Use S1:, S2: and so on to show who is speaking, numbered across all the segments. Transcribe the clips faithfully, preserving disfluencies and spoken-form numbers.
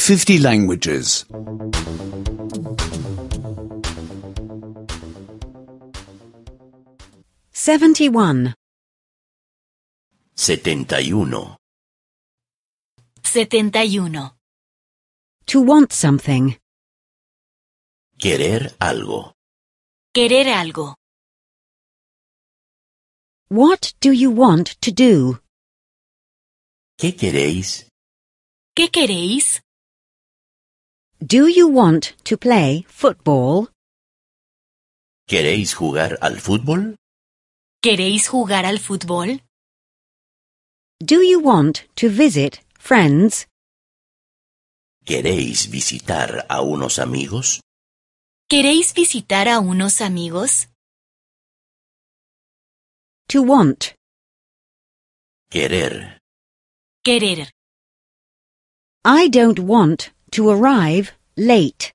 S1: fifty languages.
S2: Seventy-one.
S3: setenta y uno.
S4: setenta y uno.
S2: To want something.
S3: Querer algo.
S4: Querer algo.
S2: What do you want to do?
S3: ¿Qué queréis?
S4: ¿Qué queréis?
S2: Do you want to play football?
S3: ¿Queréis jugar al fútbol?
S4: ¿Queréis jugar al fútbol?
S2: Do you want to visit friends?
S3: ¿Queréis visitar a unos amigos?
S4: ¿Queréis visitar a unos amigos?
S2: To want.
S3: Querer.
S4: Querer.
S2: I don't want to arrive late.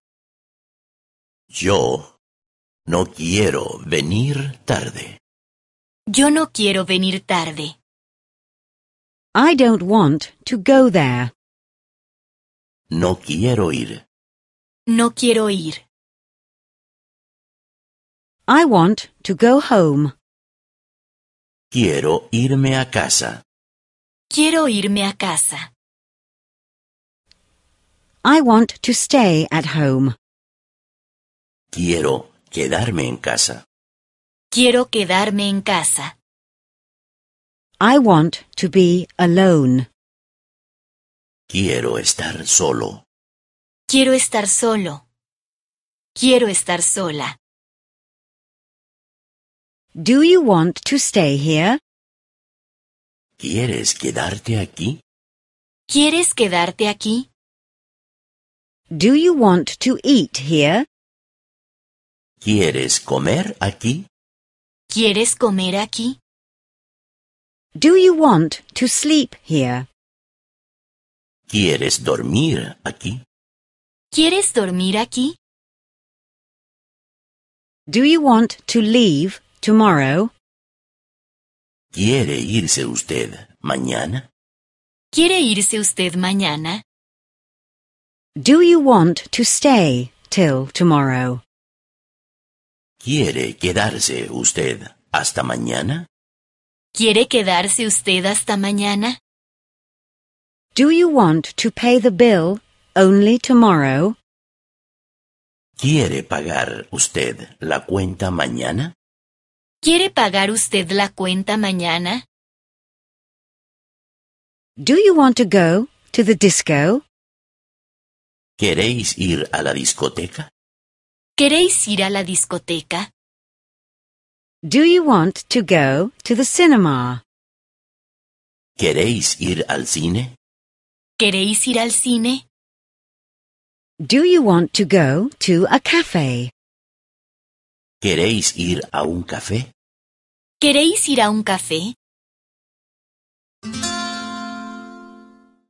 S3: Yo no quiero venir tarde.
S4: Yo no quiero venir tarde.
S2: I don't want to go there.
S3: No quiero ir.
S4: No quiero ir.
S2: I want to go home.
S3: Quiero irme a casa.
S4: Quiero irme a casa.
S2: I want to stay at home.
S3: Quiero quedarme en casa.
S4: Quiero quedarme en casa.
S2: I want to be alone.
S3: Quiero estar solo.
S4: Quiero estar solo. Quiero estar sola.
S2: Do you want to stay here?
S3: ¿Quieres quedarte aquí?
S4: ¿Quieres quedarte aquí?
S2: Do you want to eat here?
S3: ¿Quieres comer aquí?
S4: ¿Quieres comer aquí?
S2: Do you want to sleep here?
S3: ¿Quieres dormir aquí?
S4: ¿Quieres dormir aquí?
S2: Do you want to leave tomorrow?
S3: ¿Quiere irse usted mañana?
S4: ¿Quiere irse usted mañana?
S2: Do you want to stay till tomorrow?
S3: ¿Quiere quedarse usted hasta mañana?
S4: ¿Quiere quedarse usted hasta mañana?
S2: Do you want to pay the bill only tomorrow?
S3: ¿Quiere pagar usted la cuenta mañana?
S4: ¿Quiere pagar usted la cuenta mañana?
S2: Do you want to go to the disco?
S3: ¿Queréis ir a la discoteca?
S4: ¿Queréis ir a la discoteca?
S2: Do you want to go to the cinema?
S3: ¿Queréis ir al cine?
S4: ¿Queréis ir al cine?
S2: Do you want to go to a cafe?
S3: ¿Queréis ir a un café?
S4: ¿Queréis ir a un café?